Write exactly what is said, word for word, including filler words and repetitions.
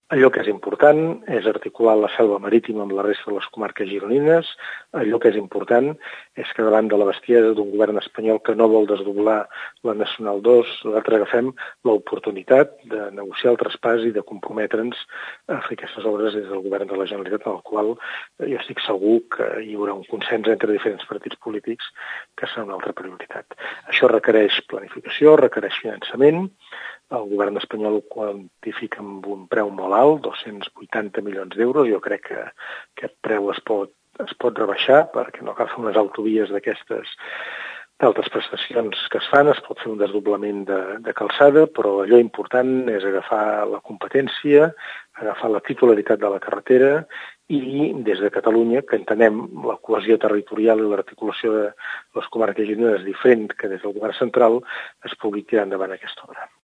Allò que és important és articular la selva marítima amb la resta de les comarques gironines. Allò que és important és que davant de la bestiesa d'un govern espanyol que no vol desdoblar la Nacional dos, nosaltres agafem l'oportunitat de negociar el traspàs i de comprometre'ns a fer aquestes obres des del govern de la Generalitat, en el qual jo estic segur que hi haurà un consens entre diferents partits polítics que serà una altra prioritat. Això requereix planificació, requereix finançament. El govern espanyol ho quantifica amb un preu molt alt, dos-cents vuitanta milions d'euros. Jo crec que aquest preu es pot, es pot rebaixar perquè no cal fer unes autovies d'aquestes d'altres prestacions que es fan, es pot fer un desdoblament de, de calçada, però allò important és agafar la competència, agafar la titularitat de la carretera i des de Catalunya, que entenem la cohesió territorial i l'articulació de les comarques gironines diferent que des del govern central, es pugui tirar endavant aquesta obra.